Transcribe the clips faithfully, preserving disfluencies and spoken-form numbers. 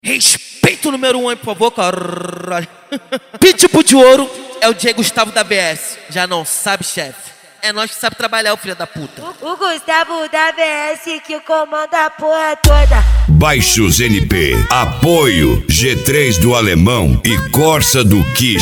Respeito o número um, hein, por favor, caralho. Pitbull de ouro é o Diego Gustavo da B S. Já não sabe, chefe? É nós que sabe trabalhar, o filho da puta. O, o Gustavo da B S que comanda a porra toda. Baixos N P, apoio G três do Alemão e Corsa do Kish.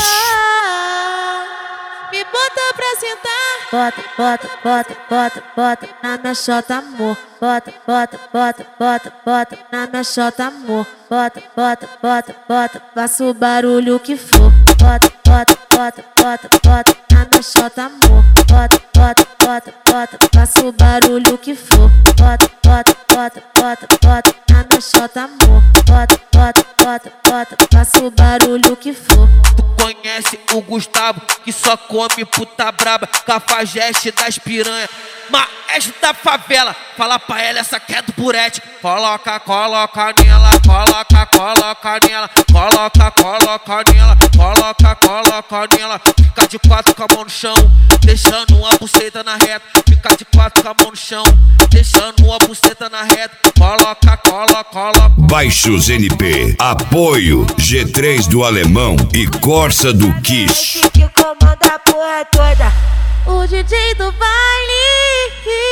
Me bota pra sentar. Bota, bota, bota, bota, bota na minha chota, amor. Bota, bota, bota, bota, bota na minha chota, amor. Bota, bota, bota, bota, faça o barulho que for. Bota, bota, bota, bota, bota na minha chota, amor. Bota, bota, bota, bota, faça o barulho que for. Bota, bota, bota, bota, bota na minha chota, amor. Bota, bota, bota, bota, faça o barulho que for. Conhece o Gustavo, que só come puta braba, cafajeste das piranha, maestro da favela. Fala pra ela, essa que é do burete. Coloca, coloca nela, coloca, coloca nela, coloca, coloca nela, coloca, coloca nela. Fica de quatro com a mão no chão, deixando uma buceta na reta. Fica de quatro com a mão no chão, deixando uma buceta na reta. Coloca, coloca, coloca. Baixos N P, apoio G três do Alemão e Corsa do Kish. Esse que comanda a porra toda. O D J do baile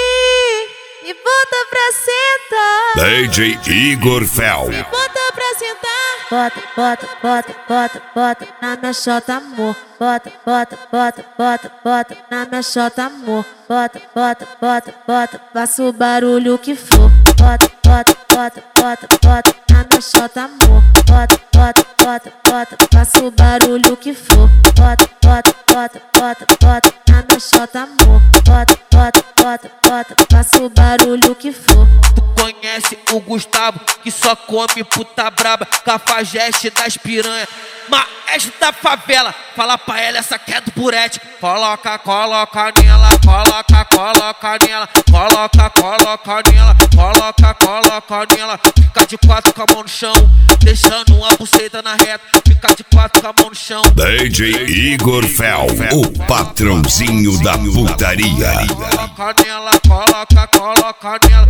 me bota pra sentar. D J Igor Fel. Me bota pra sentar. Bota, bota, bota, bota, bota na minha chota, amor. Bota, bota, bota, bota, bota na minha chota, amor. Bota, bota, bota, bota, faça o barulho que for. Bota, bota, bota, bota, bota na minha chota, amor. Bota, bota, bota, bota, faça o barulho que for. Bota, bota, bota, bota, bota na minha chota, amor. Bota, bota, bota, bota, faça o barulho que for. Conhece o Gustavo, que só come puta braba, cafajeste das piranha, maestro da favela. Fala pra ela, essa que é do burete. Coloca, coloca nela, coloca, coloca nela, coloca, coloca nela, coloca, coloca nela. Fica de quatro com a mão no chão, deixando uma buceta na reta. Fica de quatro com a mão no chão. D J Igor Fel, o patrãozinho da putaria. Coloca nela, coloca, coloca nela.